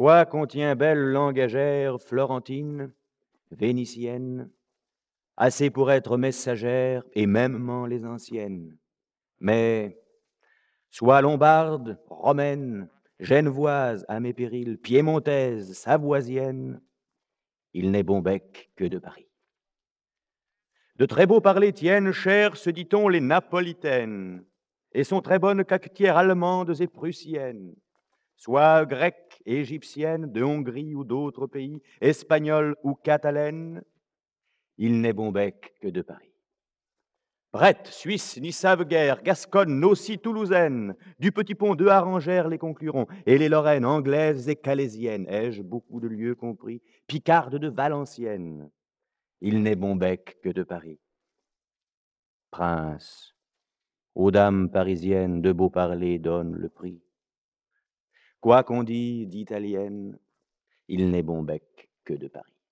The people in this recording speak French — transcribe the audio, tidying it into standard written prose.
Quoi contient belle langagère florentine, vénitienne, assez pour être messagère et mêmement les anciennes. Mais, soit lombarde, romaine, genevoise à mes périls, piémontaise, savoisienne, il n'est bon bec que de Paris. De très beaux parlers tiennent cher, se dit-on, les napolitaines, et sont très bonnes cacetières allemandes et prussiennes, soit grecques et égyptiennes, de Hongrie ou d'autres pays, espagnoles ou catalaines, il n'est bon bec que de Paris. Brettes, Suisses, n'y savent guère, Gasconnes, Naucy, Toulousaines, du petit pont de Harengères les concluront, et les Lorraines, anglaises et calaisiennes, ai-je beaucoup de lieux compris, Picardes de Valenciennes, il n'est bon bec que de Paris. Prince, aux dames parisiennes de beau parler donne le prix. Quoi qu'on dit d'italienne, il n'est bon bec que de Paris.